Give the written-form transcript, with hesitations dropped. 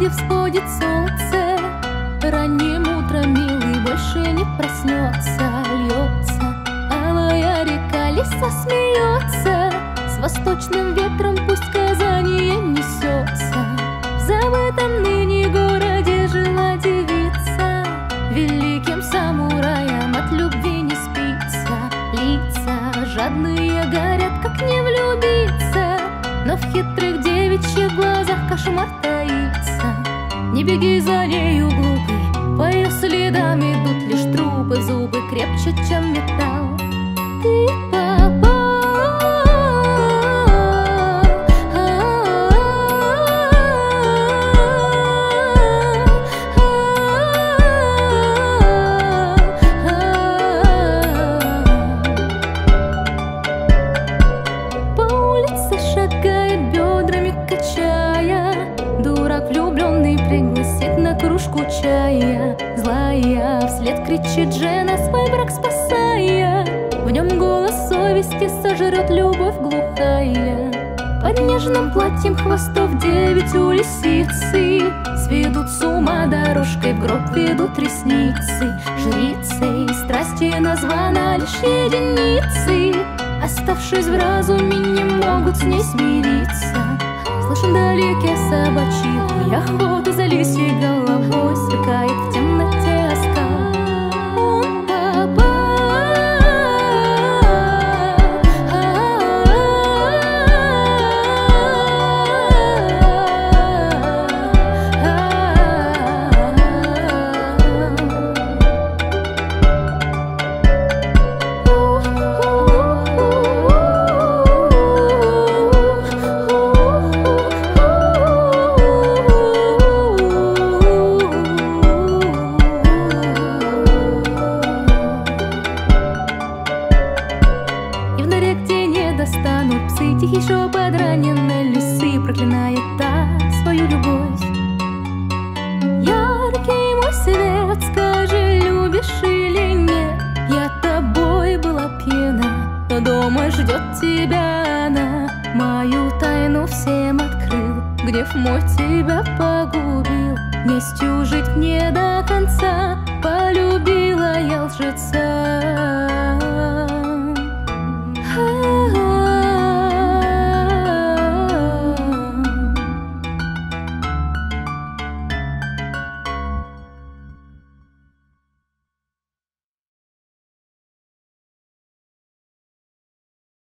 где всходит солнце. Ранним утром милый больше не проснется. Льется алая река, лиса смеется. С восточным ветром пусть сказание несется. В забытом ныне городе жила девица. Великим самураям от любви не спится. Лица жадные горят, как не влюбиться. Но в хитрых девичьих глазах кошмар таится. Не беги за нею, глупый, по ее следам идут лишь трупы. Зубы крепче, чем металл. Ты попал. По улице шагает, бедрами качая. Дурак влюбленный пригласит на кружку чая. Злая вслед кричит жена, свой брак спасая. В нем голос совести сожрет любовь глухая. Под нежным платьем хвостов 9 у лисицы. Сведут с ума дорожкой, в гроб ведут ресницы. Жрицей страсти названа лишь единицы. Оставшись в разуме, не могут с ней смириться. Слышен вдалеке собачий вой, охота за лисьей головой. Сверкает в темноте оскал. Он попал. Где не достанут псы, тихий шепот раненой лисы проклинает та свою любовь. Яркий мой свет, скажи, любишь или нет? Я тобой была пьяна, но дома ждет тебя она. Мою тайну всем открыл, гнев мой тебя погубил. Местью жить не до конца, полюбила я лжеца.